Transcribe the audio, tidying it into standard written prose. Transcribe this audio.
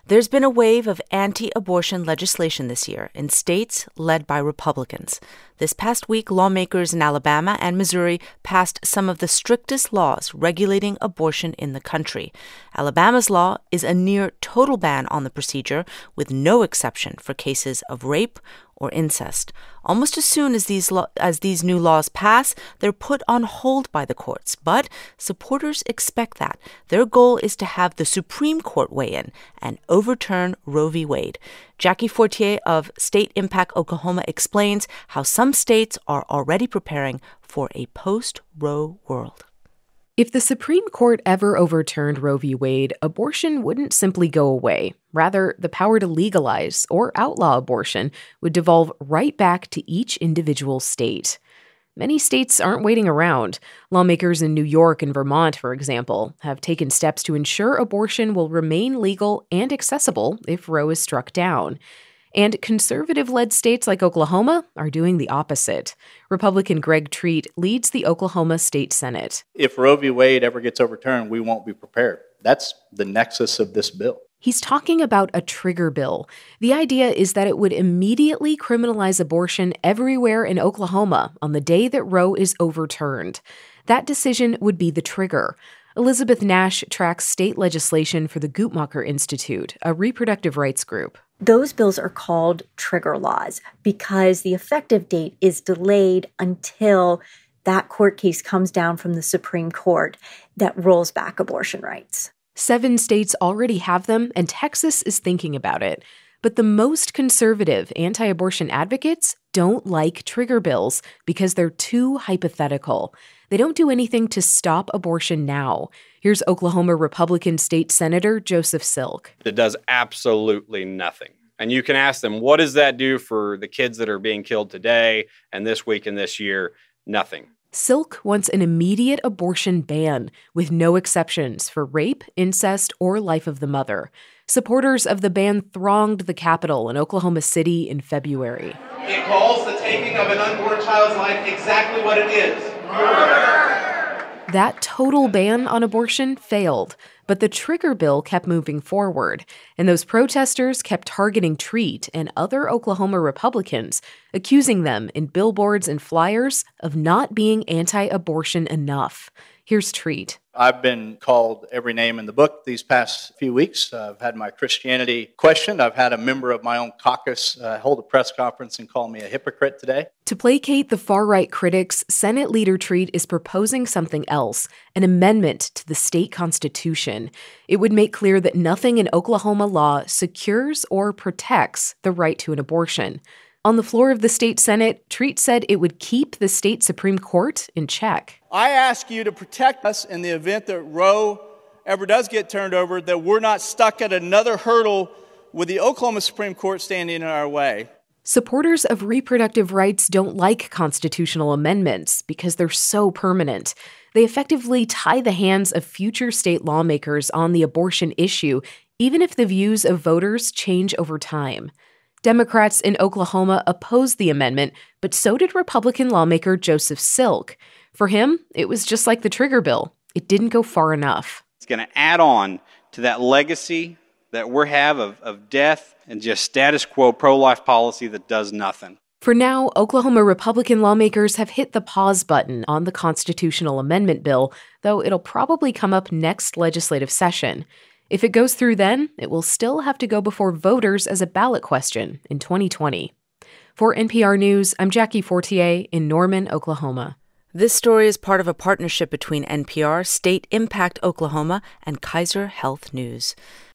There's been a wave of anti-abortion legislation this year in states led by Republicans. This past week, lawmakers in Alabama and Missouri passed some of the strictest laws regulating abortion in the country. Alabama's law is a near total ban on the procedure, with no exception for cases of rape or incest. Almost as soon as these new laws pass, they're put on hold by the courts. But supporters expect that. Their goal is to have the Supreme Court weigh in and overturn Roe v. Wade. Jackie Fortier of State Impact Oklahoma explains how some states are already preparing for a post-Roe world. If the Supreme Court ever overturned Roe v. Wade, abortion wouldn't simply go away. Rather, the power to legalize or outlaw abortion would devolve right back to each individual state. Many states aren't waiting around. Lawmakers in New York and Vermont, for example, have taken steps to ensure abortion will remain legal and accessible if Roe is struck down. And conservative-led states like Oklahoma are doing the opposite. Republican Greg Treat leads the Oklahoma State Senate. If Roe v. Wade ever gets overturned, we won't be prepared. That's the nexus of this bill. He's talking about a trigger bill. The idea is that it would immediately criminalize abortion everywhere in Oklahoma on the day that Roe is overturned. That decision would be the trigger. Elizabeth Nash tracks state legislation for the Guttmacher Institute, a reproductive rights group. Those bills are called trigger laws because the effective date is delayed until that court case comes down from the Supreme Court that rolls back abortion rights. 7 states already have them, and Texas is thinking about it. But the most conservative anti-abortion advocates don't like trigger bills because they're too hypothetical. They don't do anything to stop abortion now. Here's Oklahoma Republican State Senator Joseph Silk. It does absolutely nothing. And you can ask them, what does that do for the kids that are being killed today and this week and this year? Nothing. Silk wants an immediate abortion ban with no exceptions for rape, incest, or life of the mother. Supporters of the ban thronged the Capitol in Oklahoma City in February. It calls the taking of an unborn child's life exactly what it is: murder. That total ban on abortion failed, but the trigger bill kept moving forward, and those protesters kept targeting Treat and other Oklahoma Republicans, accusing them in billboards and flyers of not being anti-abortion enough. Here's Treat. I've been called every name in the book these past few weeks. I've had my Christianity questioned. I've had a member of my own caucus hold a press conference and call me a hypocrite today. To placate the far-right critics, Senate Leader Treat is proposing something else, an amendment to the state constitution. It would make clear that nothing in Oklahoma law secures or protects the right to an abortion. On the floor of the state Senate, Treat said it would keep the state Supreme Court in check. I ask you to protect us in the event that Roe ever does get turned over, that we're not stuck at another hurdle with the Oklahoma Supreme Court standing in our way. Supporters of reproductive rights don't like constitutional amendments because they're so permanent. They effectively tie the hands of future state lawmakers on the abortion issue, even if the views of voters change over time. Democrats in Oklahoma opposed the amendment, but so did Republican lawmaker Joseph Silk. For him, it was just like the trigger bill. It didn't go far enough. It's going to add on to that legacy that we have of death and just status quo pro-life policy that does nothing. For now, Oklahoma Republican lawmakers have hit the pause button on the constitutional amendment bill, though it'll probably come up next legislative session. If it goes through then, it will still have to go before voters as a ballot question in 2020. For NPR News, I'm Jackie Fortier in Norman, Oklahoma. This story is part of a partnership between NPR, State Impact Oklahoma, and Kaiser Health News.